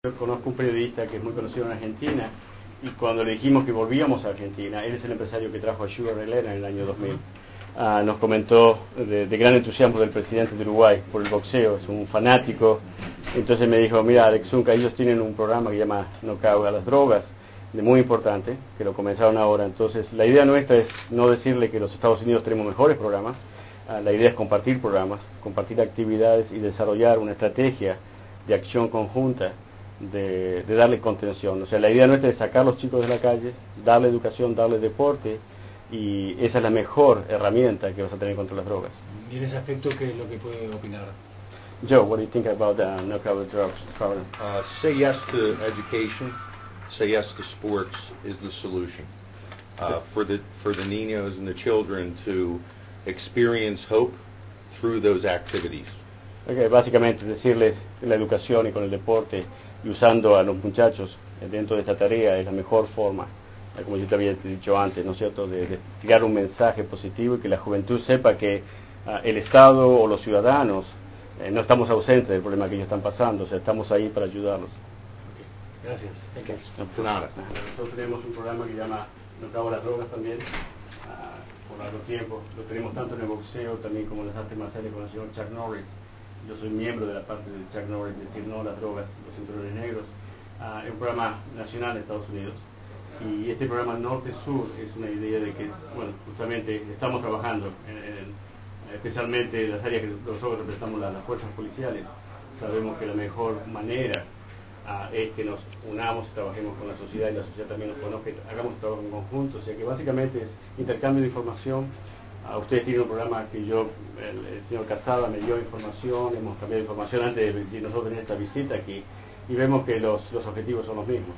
Yo conozco un periodista que es muy conocido en Argentina y cuando le dijimos que volvíamos a Argentina, él es el empresario que trajo a Sugar Ray Leonard en el año 2000, nos comentó de gran entusiasmo del presidente de Uruguay por el boxeo, es un fanático. Entonces me dijo, mira Alex Zunca, ellos tienen un programa que se llama Knockout a las drogas, de muy importante, que lo comenzaron ahora. Entonces la idea nuestra es no decirle que los Estados Unidos tenemos mejores programas, la idea es compartir programas, compartir actividades y desarrollar una estrategia de acción conjunta de darle contención. O sea, la idea nuestra es sacar a los chicos de la calle, darle educación, darle deporte, y esa es la mejor herramienta que vas a tener contra las drogas. Y en ese aspecto, ¿qué es lo que puede opinar? Joe, what do you think about knockout drugs program? Say yes to education, say yes to sports is the solution. For the niños and the children to experience hope through those activities. Okay, básicamente decirles que la educación y con el deporte y usando a los muchachos dentro de esta tarea es la mejor forma, como yo te había dicho antes, ¿no es cierto?, de tirar un mensaje positivo y que la juventud sepa que el Estado o los ciudadanos no estamos ausentes del problema que ellos están pasando, o sea, estamos ahí para ayudarlos. Okay. Gracias. Nosotros tenemos un programa que se llama Knockout a las drogas también, por largo tiempo. Lo tenemos tanto en el boxeo también como en las artes marciales con el señor Chuck Norris. Yo soy miembro de la parte de Chuck Norris, decir no a las drogas, los cinturones negros. Es un programa nacional de Estados Unidos. Y este programa Norte-Sur es una idea de que, bueno, justamente estamos trabajando especialmente en las áreas que nosotros representamos las fuerzas policiales. Sabemos que la mejor manera es que nos unamos, trabajemos con la sociedad y la sociedad también nos conozca, hagamos trabajo en conjunto. O sea que básicamente es intercambio de información. Ustedes tienen un programa que el señor Casada me dio información, hemos cambiado información antes de nosotros tener esta visita aquí y vemos que los objetivos son los mismos.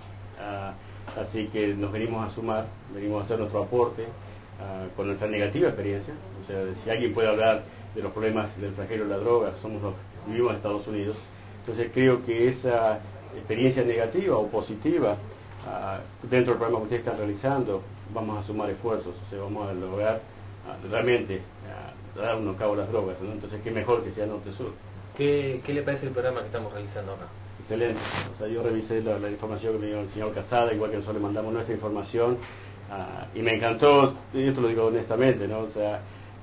Así que nos venimos a sumar, venimos a hacer nuestro aporte con nuestra negativa experiencia. O sea, si alguien puede hablar de los problemas del flagelo de la droga, somos los que vivimos en Estados Unidos. Entonces creo que esa experiencia negativa o positiva dentro del programa que ustedes están realizando, vamos a sumar esfuerzos, o sea, vamos a lograr realmente dar un knockout a las drogas, ¿no? Entonces qué mejor que sea Norte-Sur. ¿Qué le parece el programa que estamos realizando acá? Excelente. O sea, yo revisé la información que me dio el señor Casada, igual que nosotros le mandamos nuestra información, y me encantó, y esto lo digo honestamente, ¿no? O sea,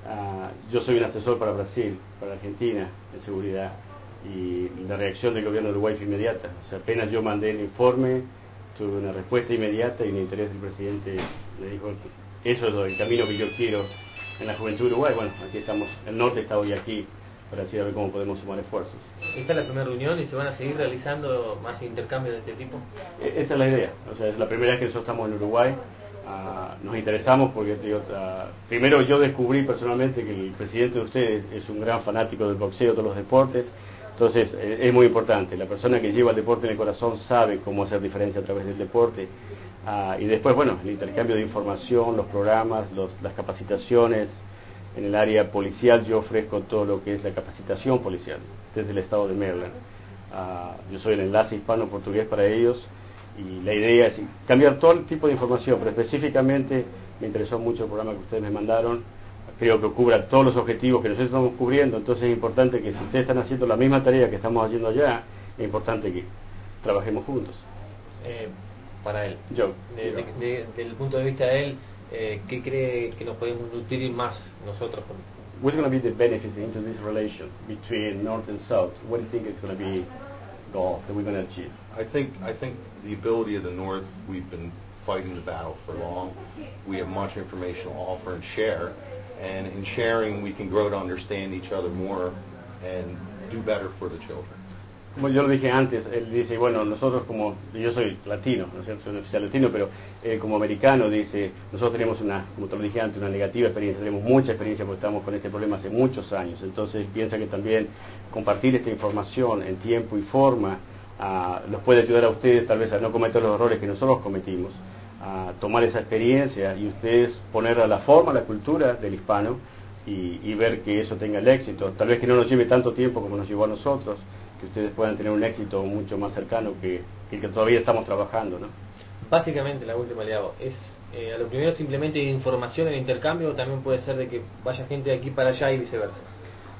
yo soy un asesor para Brasil, para Argentina, en seguridad, y la reacción del gobierno de Uruguay fue inmediata. O sea, apenas yo mandé el informe, tuve una respuesta inmediata y el interés del presidente me dijo, eso es el camino que yo quiero en la juventud de Uruguay. Bueno, aquí estamos, el norte está hoy aquí para decir a ver cómo podemos sumar esfuerzos. ¿Esta es la primera reunión y se van a seguir realizando más intercambios de este tipo? Esa es la idea, o sea, es la primera vez que nosotros estamos en Uruguay. Nos interesamos porque primero yo descubrí personalmente que el presidente de ustedes es un gran fanático del boxeo, de los deportes. Entonces es muy importante, la persona que lleva el deporte en el corazón sabe cómo hacer diferencia a través del deporte. Y después, bueno, el intercambio de información, los programas, las capacitaciones. En el área policial yo ofrezco todo lo que es la capacitación policial desde el estado de Maryland. Yo soy el enlace hispano-portugués para ellos y la idea es cambiar todo el tipo de información, pero específicamente me interesó mucho el programa que ustedes me mandaron. Creo que cubra todos los objetivos que nosotros estamos cubriendo, entonces es importante que si ustedes están haciendo la misma tarea que estamos haciendo allá, es importante que trabajemos juntos. Para él, Joe, del punto de vista de él, ¿qué cree que nos podemos nutrir más nosotros? What's going to be the benefits into this relation between North and South? What do you think is going to be the goal that we're going to achieve? I think the ability of the North, we've been fighting the battle for long. We have much information to offer and share, and in sharing we can grow to understand each other more and do better for the children. Como yo lo dije antes, él dice, bueno, nosotros como, yo soy latino, ¿no es cierto? Soy un oficial latino, pero como americano dice, nosotros tenemos como te lo dije antes, una negativa experiencia, tenemos mucha experiencia porque estamos con este problema hace muchos años, entonces piensa que también compartir esta información en tiempo y forma los puede ayudar a ustedes tal vez a no cometer los errores que nosotros cometimos, a tomar esa experiencia y ustedes poner a la forma, la cultura del hispano y ver que eso tenga el éxito, tal vez que no nos lleve tanto tiempo como nos llevó a nosotros, que ustedes puedan tener un éxito mucho más cercano que el que todavía estamos trabajando, ¿no? Básicamente, la última le hago, es a lo primero simplemente información en intercambio, o también puede ser de que vaya gente de aquí para allá y viceversa.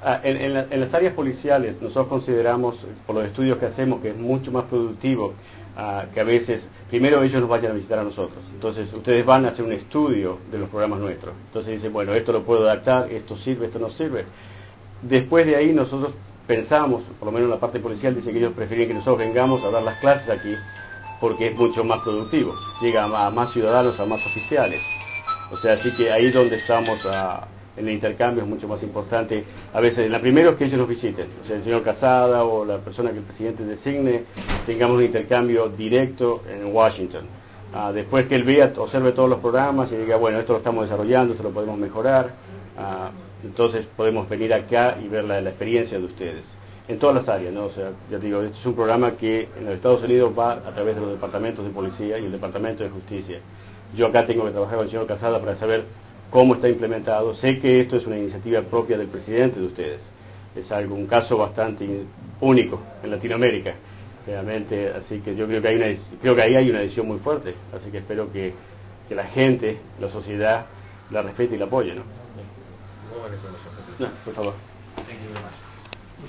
En las áreas policiales nosotros consideramos, por los estudios que hacemos, que es mucho más productivo que a veces, primero ellos nos vayan a visitar a nosotros. Entonces ustedes van a hacer un estudio de los programas nuestros. Entonces dicen, bueno, esto lo puedo adaptar, esto sirve, esto no sirve. Después de ahí nosotros pensamos, por lo menos la parte policial dice que ellos prefieren que nosotros vengamos a dar las clases aquí porque es mucho más productivo. Llega a más ciudadanos, a más oficiales. O sea, así que ahí donde estamos en el intercambio es mucho más importante. A veces, la primera es que ellos nos visiten, o sea, el señor Casada o la persona que el presidente designe, tengamos un intercambio directo en Washington. Después que él vea, observe todos los programas y diga, bueno, esto lo estamos desarrollando, esto lo podemos mejorar, entonces podemos venir acá y ver la experiencia de ustedes. En todas las áreas, ¿no? O sea, ya digo, este es un programa que en los Estados Unidos va a través de los departamentos de policía y el departamento de justicia. Yo acá tengo que trabajar con el señor Casada para saber cómo está implementado. Sé que esto es una iniciativa propia del presidente de ustedes. Es un caso bastante único en Latinoamérica, realmente. Así que yo creo que ahí hay una decisión muy fuerte. Así que espero que la gente, la sociedad, la respete y la apoye, ¿no? Muy buena información. No, por favor. Thank you very much.